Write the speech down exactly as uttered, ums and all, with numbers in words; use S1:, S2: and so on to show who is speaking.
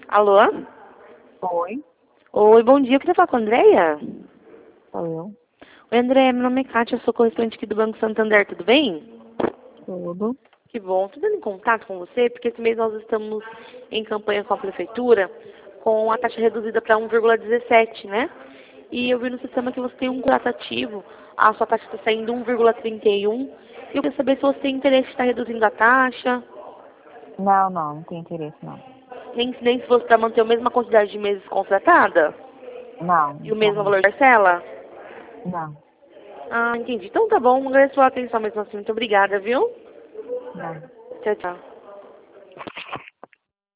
S1: Alô?
S2: Oi,
S1: Oi, bom dia. Eu queria falar com a Andréia.
S2: sou eu.
S1: Oi, Andréia. Meu nome é Kátia. Eu sou correspondente aqui do Banco Santander. Tudo bem?
S2: Tudo.
S1: Que bom. Estou dando em contato com você porque esse mês nós estamos em campanha com a Prefeitura com a taxa reduzida para um vírgula dezessete, né? E eu vi no sistema que você tem um contrato ativo. A sua taxa está saindo um vírgula trinta e um. E eu queria saber se você tem interesse em estar reduzindo a taxa.
S2: Não, não, não tem interesse, não.
S1: Tem incidência se você para manter a mesma quantidade de meses contratada?
S2: Não,
S1: E o
S2: não,
S1: mesmo
S2: não.
S1: valor da parcela?
S2: Não,
S1: Ah, entendi. Então tá bom. Agradeço a atenção mesmo assim. Muito obrigada, viu?
S2: não.
S1: Tchau, tchau.